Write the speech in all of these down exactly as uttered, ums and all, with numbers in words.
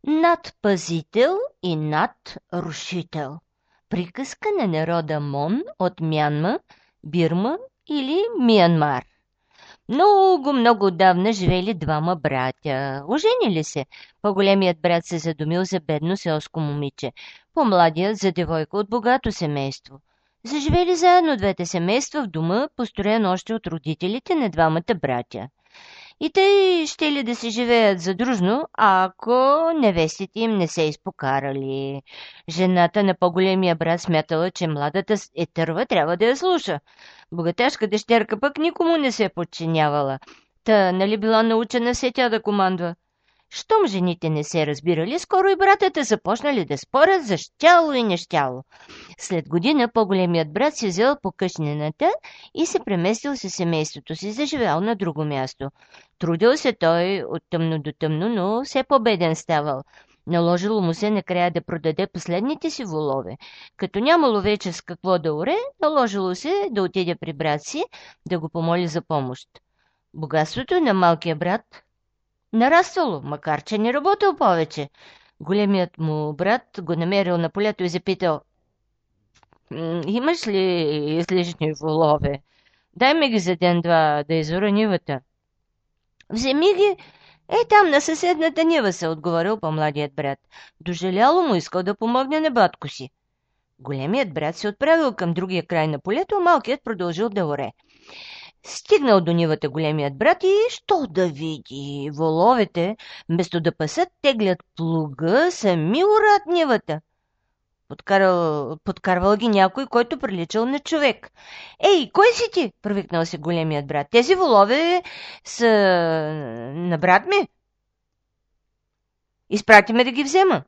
Надпазител и надрушител. Приказка на народа Мон от Мянма, Бирма или Миянмар. Много, много отдавна живели двама братя. Оженили се. По-големият брат се задумил за бедно селско момиче, по-младият за девойка от богато семейство. Заживели заедно двете семейства в дома, построен още от родителите на двамата братя. И тъй ще ли да си живеят задружно, ако невестите им не се изпокарали. Жената на по-големия брат смятала, че младата е търва, трябва да я слуша. Богаташка дъщерка пък никому не се подчинявала. Та, нали била научена все тя да командва? Щом жените не се разбирали, скоро и братята започнали да спорят за щяло и нещяло. След година по-големият брат си взел по къщнената и се преместил със семейството си, заживял на друго място. Трудил се той от тъмно до тъмно, но все по-беден ставал. Наложило му се накрая да продаде последните си волове. Като нямало вече с какво да оре, наложило се да отиде при брат си, да го помоли за помощ. Богатството на малкия брат нараствало, макар че не работил повече. Големият му брат го намерил на полето и запитал: „Имаш ли излишни волове? Дай ми ги за ден-два да изора нивата.“ „Вземи ги, е там на съседната нива“, се отговорил по-младият брат. Дожаляло му, искал да помогне на батко си. Големият брат се отправил към другия край на полето, а малкият продължил да оре. Стигнал до нивата големият брат и що да види? Воловете, вместо да пасат, теглят плуга, сами орат нивата. Подкарал, подкарвал ги някой, който приличал на човек. „Ей, кой си ти?“ провикнал се големият брат. „Тези волове са на брат ми. Изпрати ме да ги взема.“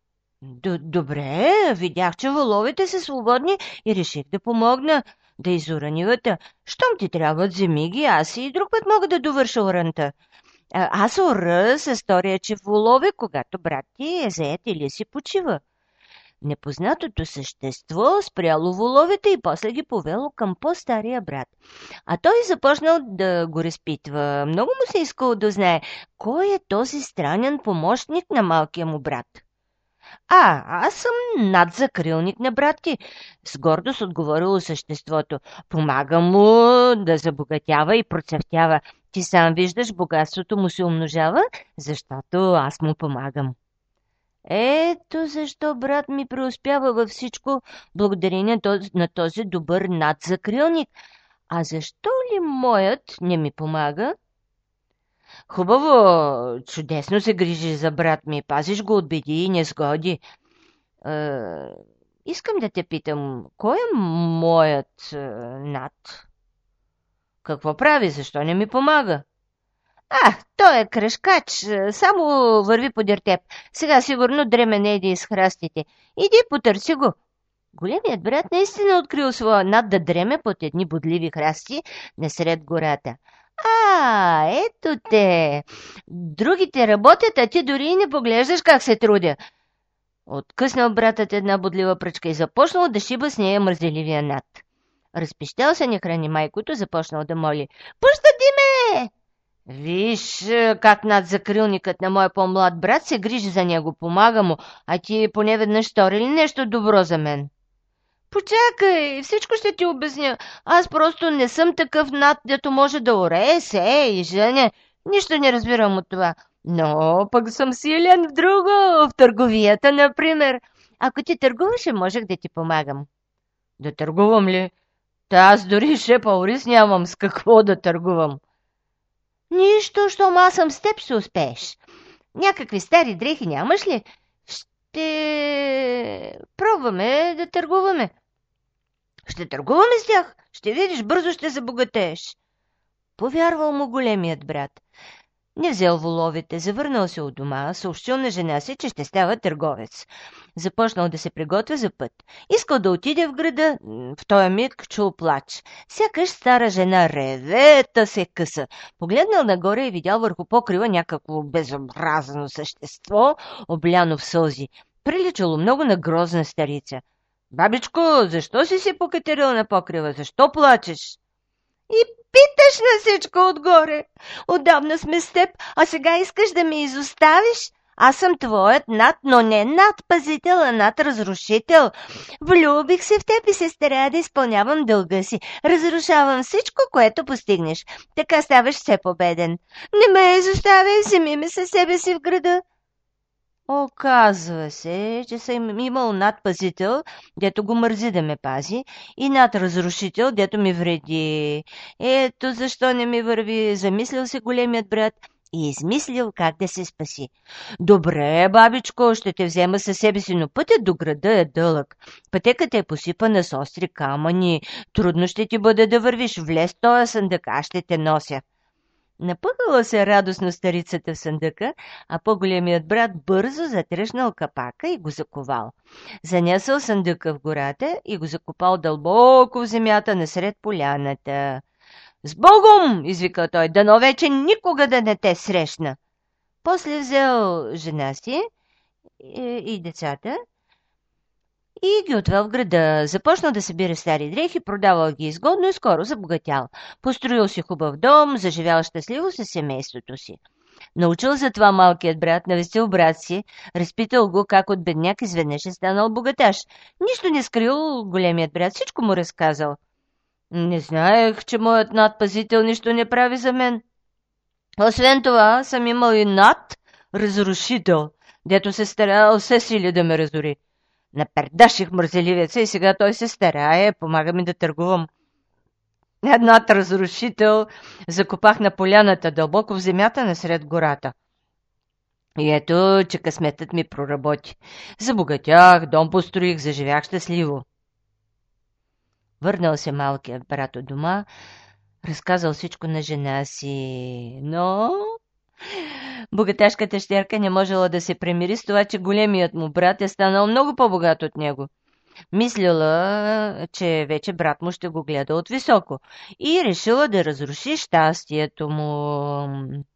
„Добре, видях, че воловете са свободни и реших да помогна да изора нивата. Щом ти трябват, вземи ги, аз и друг път мога да довърша оранта. Аз ора с втория, че волове, когато брат ти е заед или си почива.“ Непознатото същество спряло воловете и после ги повело към по-стария брат. А той започнал да го разпитва. Много му се искало да знае кой е този странен помощник на малкия му брат. „А, аз съм надзакрилник на брат ти“, с гордост отговорило съществото. „Помагам му да забогатява и процъфтява. Ти сам виждаш, богатството му се умножава, защото аз му помагам.“ Ето защо брат ми преуспява във всичко, благодарение на този добър надзакрилник. А защо ли моят не ми помага? „Хубаво, чудесно се грижиш за брат ми, пазиш го от беди и несгоди. Е, искам да те питам, кой е моят е, над? Какво прави, защо не ми помага?“ „А, той е кръшкач, само върви подир теб. Сега сигурно дреме не иде из храстите. Иди, потърси го.“ Големият брат наистина открил своя над да дреме под едни бодливи храсти насред гората. „А, ето те! Другите работят, а ти дори и не поглеждаш как се трудя.“ Откъснал братът една бодлива пръчка и започнал да шиба с нея мързеливия над. Разпищял се нехрани майкото, започнал да моли: „Пущати ме!“ „Виж как надзакрилникът на моя по-млад брат се грижи за него, помага му, а ти поне веднъж стори ли нещо добро за мен?“ „Почакай, всичко ще ти обясня. Аз просто не съм такъв над, дето може да орее, сее и жене. Нищо не разбирам от това. Но пък съм силен в друго, в търговията, например. Ако ти търгуваше, можех да ти помагам.“ „Да търгувам ли? Та аз дори шепа ориз нямам с какво да търгувам.“ „Нищо, щом аз съм с теб, ще успееш. Някакви стари дрехи нямаш ли? Ще пробваме да търгуваме.“ „Ще търгуваме с тях? Ще видиш, бързо ще забогатееш.“ Повярвал му големият брат. Не взел воловете, завърнал се от дома, съобщил на жена си, че ще става търговец. Започнал да се приготвя за път. Искал да отиде в града, в този миг чул плач. Сякаш стара жена реве, та се къса. Погледнал нагоре и видял върху покрива някакво безобразно същество, обляно в сълзи. Приличало много на грозна старица. „Бабичко, защо си се покатерил на покрива? Защо плачеш?“ „И питаш на всичко отгоре. Отдавна сме с теб, а сега искаш да ме изоставиш? Аз съм твоят над, но не надпазител, а надразрушител. Влюбих се в теб и се старая да изпълнявам дълга си. Разрушавам всичко, което постигнеш. Така ставаш все победен. Не ме изоставяй, вземи ме със себе си в града. Оказва се, че съм имал надпазител, дето го мързи да ме пази, и надразрушител, дето ми вреди. Ето защо не ми върви, замислил се големият брат и измислил как да се спаси. Добре, бабичко, ще те взема със себе си, но пътят до града е дълъг. Пътеката е посипана с остри камъни. Трудно ще ти бъде да вървиш. Влез тоя съндък, аз ще те нося. Напъхала се радостно старицата в съндъка, а по-големият брат бързо затръшнал капака и го заковал. Занесъл съндъка в гората и го закопал дълбоко в земята насред поляната. «С Богом!» извикал той, «дано вече никога да не те срещна!» После взел жена си и, и децата и ги отвел в града. Започнал да събира стари дрехи, продавал ги изгодно и скоро забогатял. Построил си хубав дом, заживял щастливо със семейството си. Научил за това малкият брат, навестил брат си, разпитал го как от бедняк изведнъж е станал богаташ. Нищо не скрил големият брат, всичко му разказал. Не знаех, че моят надпазител нищо не прави за мен. Освен това, съм имал и над разрушител, дето се старал все сили да ме разори. Напердаших мързеливеца и сега той се старае, помага ми да търгувам. Над разрушител закопах на поляната, дълбоко в земята насред гората. И ето, че късметът ми проработи. Забогатях, дом построих, заживях щастливо. Върнал се малкият брат от дома, разказал всичко на жена си, но богаташката щерка не можела да се примири с това, че големият му брат е станал много по-богат от него. Мислила, че вече брат му ще го гледа от високо и решила да разруши щастието му.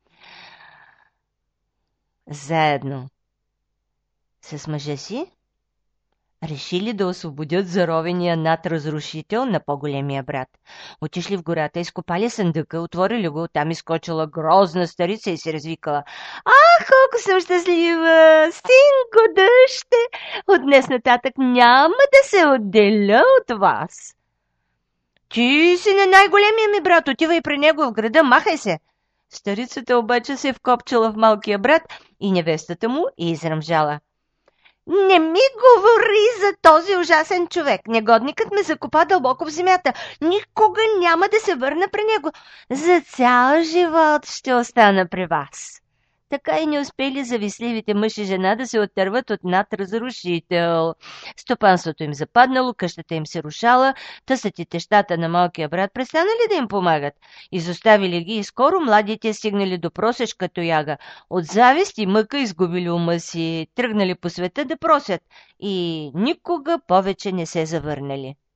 Заедно с мъжа си решили да освободят заровения надразрушител на по-големия брат. Отишли в гората, изкопали съндъка, отворили го, там изскочила грозна старица и се развикала: «Ах, колко съм щастлива! Синко, дъще! От днес нататък няма да се отделя от вас!» «Ти си не най-големия ми брат, отивай при него в града, махай се!» Старицата обаче се вкопчила в малкия брат и невестата му и изръмжала: «Не ми говори за този ужасен човек. Негодникът ме закопа дълбоко в земята. Никога няма да се върна при него. За цял живот ще остана при вас». Така и не успели завистливите мъж и жена да се оттърват от надразрушител. Стопанството им западнало, къщата им се рушала, тъсът и тещата на малкия брат престанали да им помагат. Изоставили ги и скоро младите стигнали до просешка тояга. От завист и мъка изгубили ума си, тръгнали по света да просят и никога повече не се завърнали.